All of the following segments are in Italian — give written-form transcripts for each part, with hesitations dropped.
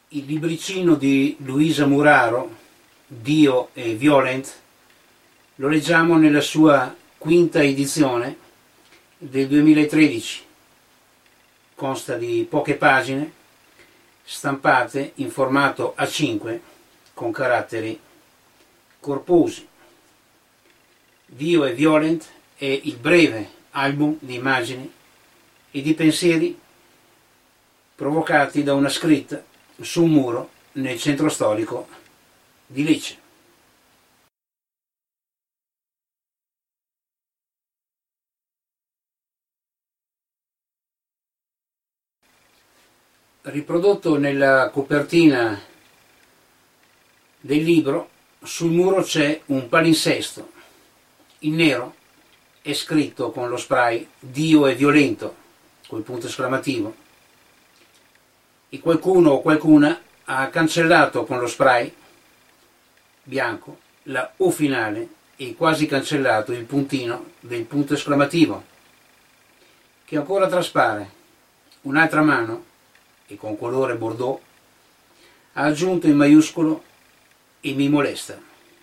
Il libricino di Luisa Muraro, Dio è Violent, lo leggiamo nella sua quinta edizione del 2013. Consta di poche pagine stampate in formato A5 con caratteri corposi. Dio è Violent è il breve album di immagini e di pensieri provocati da una scritta su un muro nel centro storico di Lecce. Riprodotto nella copertina del libro, sul muro c'è un palinsesto in nero, è scritto con lo spray Dio è violento, col punto esclamativo, e qualcuno o qualcuna ha cancellato con lo spray bianco la O finale e quasi cancellato il puntino del punto esclamativo, che ancora traspare. Un'altra mano, e con colore bordeaux, ha aggiunto in maiuscolo e mi molesta.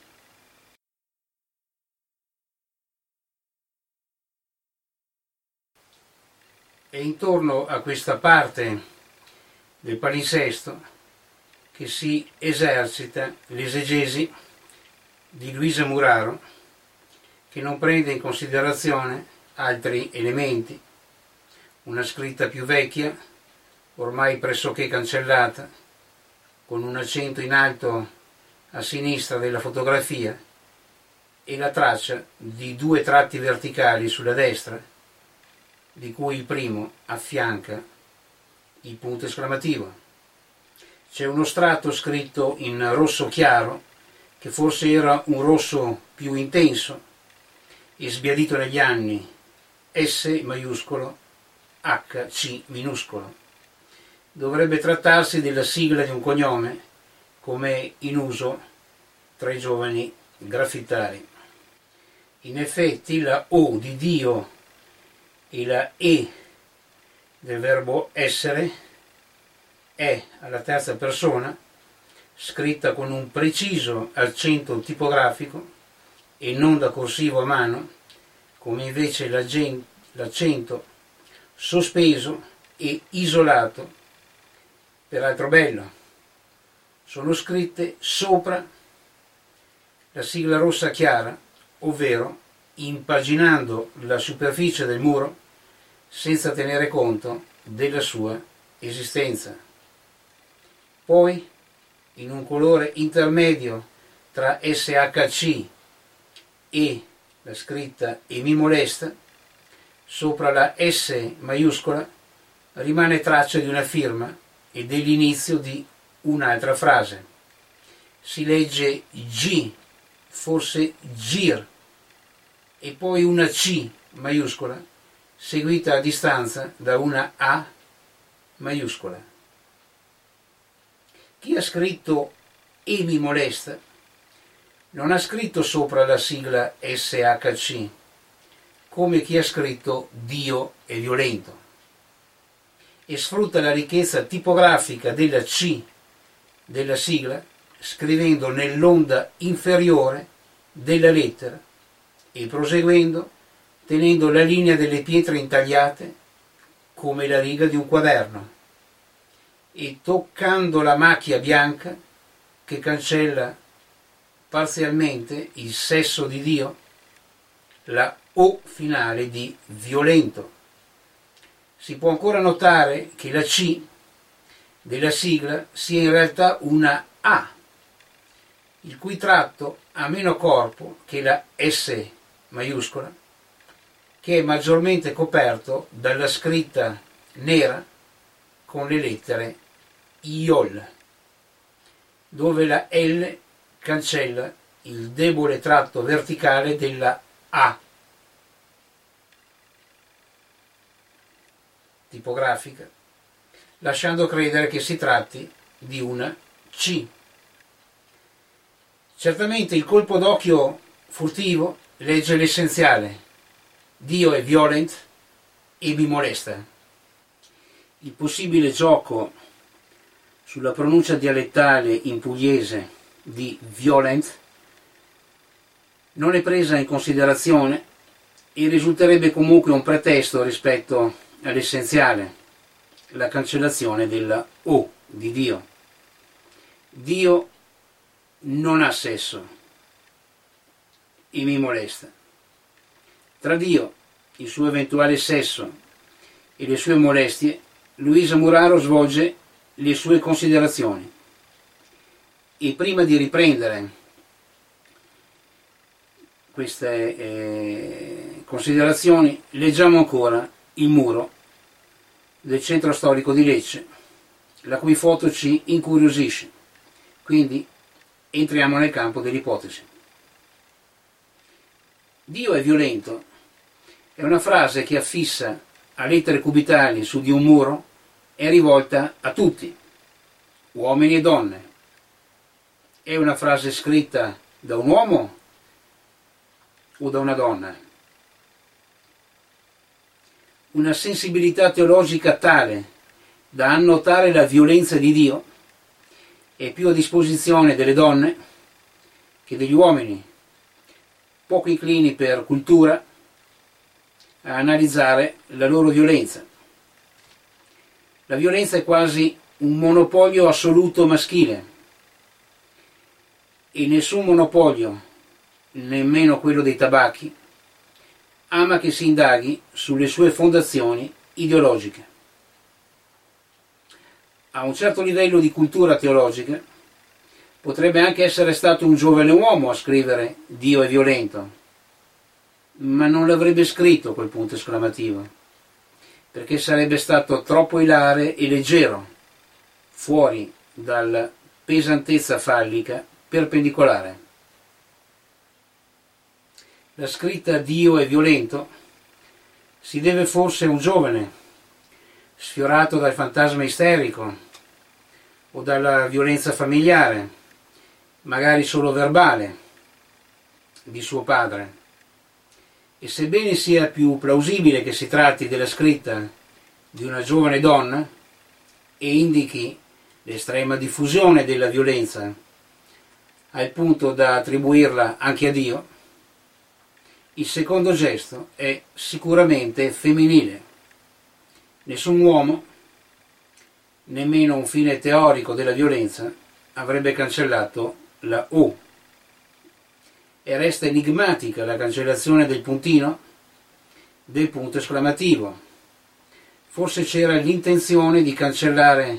E intorno a questa parte del palinsesto che si esercita l'esegesi di Luisa Muraro, che non prende in considerazione altri elementi, una scritta più vecchia, ormai pressoché cancellata, con un accento in alto a sinistra della fotografia e la traccia di due tratti verticali sulla destra, di cui il primo affianca il punto esclamativo. C'è uno strato scritto in rosso chiaro, che forse era un rosso più intenso e sbiadito negli anni, S maiuscolo, H, C minuscolo. Dovrebbe trattarsi della sigla di un cognome, come in uso tra i giovani graffitari. In effetti la O di Dio e la E del verbo essere è alla terza persona, scritta con un preciso accento tipografico e non da corsivo a mano, come invece l'accento sospeso e isolato, peraltro bello. Sono scritte sopra la sigla rossa chiara, ovvero impaginando la superficie del muro senza tenere conto della sua esistenza. Poi, in un colore intermedio tra SHC e la scritta e mi molesta, sopra la S maiuscola rimane traccia di una firma e dell'inizio di un'altra frase. Si legge G, forse GIR, e poi una C maiuscola, seguita a distanza da una A maiuscola. Chi ha scritto e mi molesta non ha scritto sopra la sigla SHC, come chi ha scritto Dio è violento, e sfrutta la ricchezza tipografica della C della sigla, scrivendo nell'onda inferiore della lettera e proseguendo tenendo la linea delle pietre intagliate come la riga di un quaderno e toccando la macchia bianca che cancella parzialmente il sesso di Dio, la O finale di violento. Si può ancora notare che la C della sigla sia in realtà una A, il cui tratto ha meno corpo che la S maiuscola, che è maggiormente coperto dalla scritta nera con le lettere IOL, dove la L cancella il debole tratto verticale della A tipografica, lasciando credere che si tratti di una C. Certamente il colpo d'occhio furtivo legge l'essenziale: Dio è violent e mi molesta. Il possibile gioco sulla pronuncia dialettale in pugliese di violent non è presa in considerazione e risulterebbe comunque un pretesto rispetto all'essenziale, la cancellazione della O di Dio. Dio non ha sesso e mi molesta. Tra Dio, il suo eventuale sesso e le sue molestie, Luisa Muraro svolge le sue considerazioni. E prima di riprendere queste considerazioni, leggiamo ancora il muro del centro storico di Lecce, la cui foto ci incuriosisce. Quindi entriamo nel campo dell'ipotesi. Dio è violento è una frase che affissa a lettere cubitali su di un muro, è rivolta a tutti, uomini e donne. È una frase scritta da un uomo o da una donna? Una sensibilità teologica tale da annotare la violenza di Dio è più a disposizione delle donne che degli uomini, poco inclini per cultura a analizzare la loro violenza. La violenza è quasi un monopolio assoluto maschile e nessun monopolio, nemmeno quello dei tabacchi, ama che si indaghi sulle sue fondazioni ideologiche. A un certo livello di cultura teologica potrebbe anche essere stato un giovane uomo a scrivere Dio è violento, ma non l'avrebbe scritto quel punto esclamativo, perché sarebbe stato troppo ilare e leggero, fuori dalla pesantezza fallica perpendicolare. La scritta Dio è violento si deve forse a un giovane sfiorato dal fantasma isterico o dalla violenza familiare, magari solo verbale, di suo padre. E sebbene sia più plausibile che si tratti della scritta di una giovane donna e indichi l'estrema diffusione della violenza al punto da attribuirla anche a Dio, il secondo gesto è sicuramente femminile. Nessun uomo, nemmeno un fine teorico della violenza, avrebbe cancellato la O. E resta enigmatica la cancellazione del puntino, del punto esclamativo. Forse c'era l'intenzione di cancellare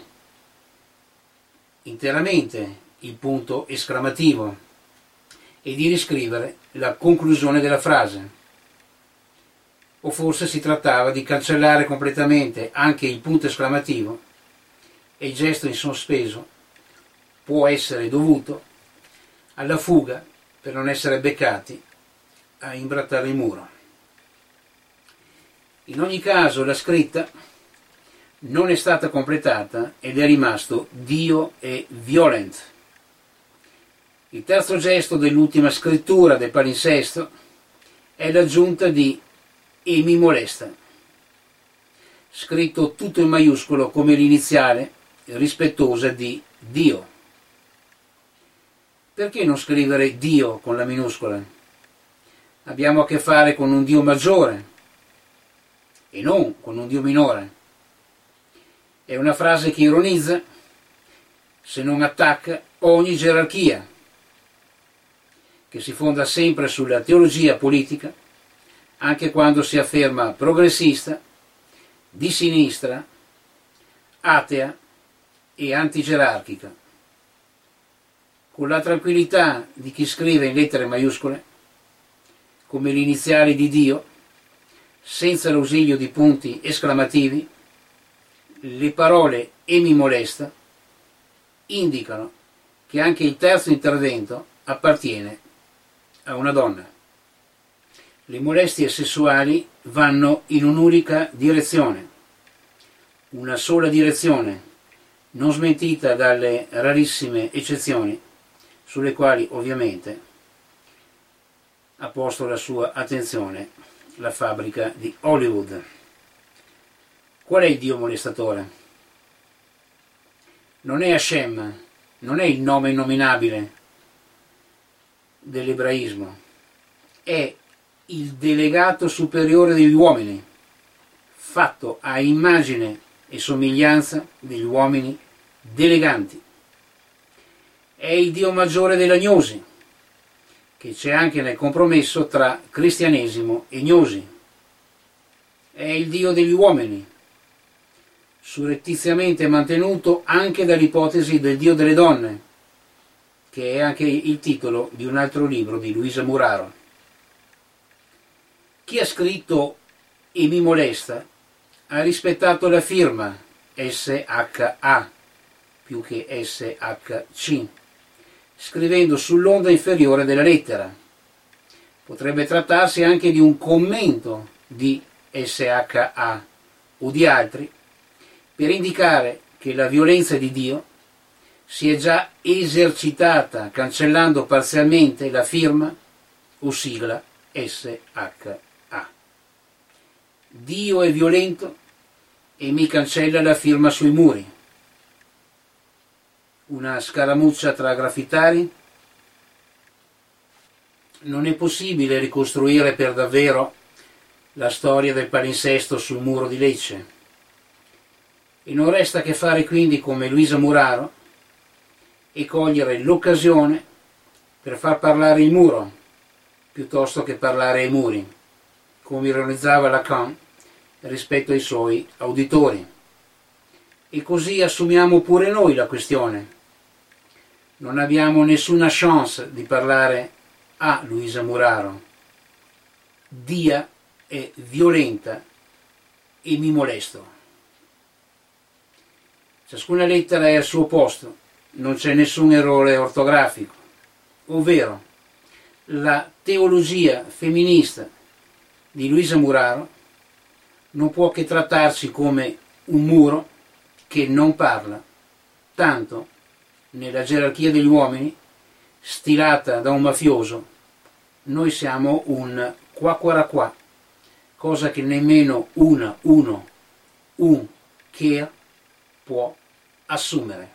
interamente il punto esclamativo e di riscrivere la conclusione della frase. O forse si trattava di cancellare completamente anche il punto esclamativo e il gesto in sospeso può essere dovuto alla fuga per non essere beccati a imbrattare il muro. In ogni caso la scritta non è stata completata ed è rimasto Dio è violent. Il terzo gesto dell'ultima scrittura del palinsesto è l'aggiunta di e mi molesta, scritto tutto in maiuscolo come l'iniziale rispettosa di Dio. Perché non scrivere Dio con la minuscola? Abbiamo a che fare con un Dio maggiore e non con un Dio minore. È una frase che ironizza, se non attacca, ogni gerarchia, che si fonda sempre sulla teologia politica, anche quando si afferma progressista, di sinistra, atea e antigerarchica. Con la tranquillità di chi scrive in lettere maiuscole, come le iniziali di Dio, senza l'ausilio di punti esclamativi, le parole e mi molesta indicano che anche il terzo intervento appartiene a una donna. Le molestie sessuali vanno in un'unica direzione, una sola direzione, non smentita dalle rarissime eccezioni sulle quali ovviamente ha posto la sua attenzione la fabbrica di Hollywood. Qual è il Dio molestatore? non è Hashem, non è il nome innominabile dell'ebraismo, è il delegato superiore degli uomini, fatto a immagine e somiglianza degli uomini deleganti. È il Dio maggiore della gnosi, che c'è anche nel compromesso tra cristianesimo e gnosi. È il Dio degli uomini, surrettiziamente mantenuto anche dall'ipotesi del Dio delle donne, che è anche il titolo di un altro libro di Luisa Muraro. Chi ha scritto "E mi molesta" ha rispettato la firma SHA più che SHC, scrivendo sull'onda inferiore della lettera. Potrebbe trattarsi anche di un commento di SHA o di altri, per indicare che la violenza di Dio si è già esercitata cancellando parzialmente la firma o sigla SHA. Dio è violento e mi cancella la firma sui muri. Una scaramuccia tra graffitari? Non è possibile ricostruire per davvero la storia del palinsesto sul muro di Lecce. E non resta che fare quindi come Luisa Muraro e cogliere l'occasione per far parlare il muro, piuttosto che parlare ai muri, come ironizzava Lacan rispetto ai suoi auditori. E così assumiamo pure noi la questione. Non abbiamo nessuna chance di parlare a Luisa Muraro. Dia è violenta e mi molesto. Ciascuna lettera è al suo posto, non c'è nessun errore ortografico, ovvero la teologia femminista di Luisa Muraro non può che trattarsi come un muro che non parla, tanto nella gerarchia degli uomini, stilata da un mafioso, noi siamo un qua, cosa che nemmeno un che può assumere.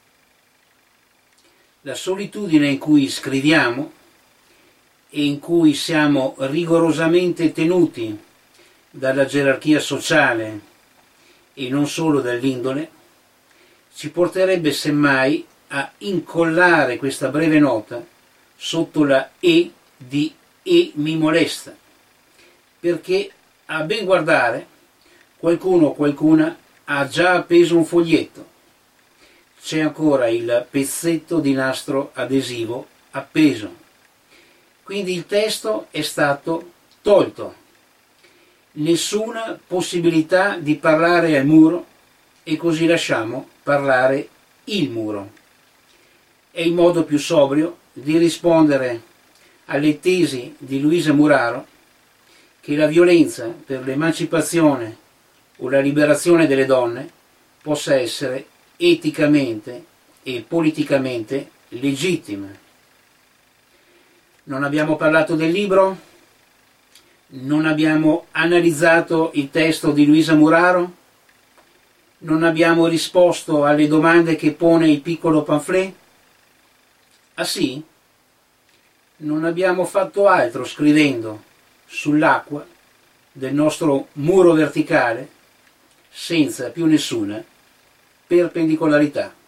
La solitudine in cui scriviamo e in cui siamo rigorosamente tenuti dalla gerarchia sociale e non solo dall'indole, ci porterebbe semmai a incollare questa breve nota sotto la E di "e mi molesta", perché a ben guardare qualcuno o qualcuna ha già appeso un foglietto, c'è ancora il pezzetto di nastro adesivo appeso, quindi il testo è stato tolto, nessuna possibilità di parlare al muro e così lasciamo parlare il muro. È il modo più sobrio di rispondere alle tesi di Luisa Muraro che la violenza per l'emancipazione o la liberazione delle donne possa essere eticamente e politicamente legittima. Non abbiamo parlato del libro? Non abbiamo analizzato il testo di Luisa Muraro? Non abbiamo risposto alle domande che pone il piccolo pamphlet? Ah sì? Non abbiamo fatto altro scrivendo sull'acqua del nostro muro verticale senza più nessuna perpendicolarità.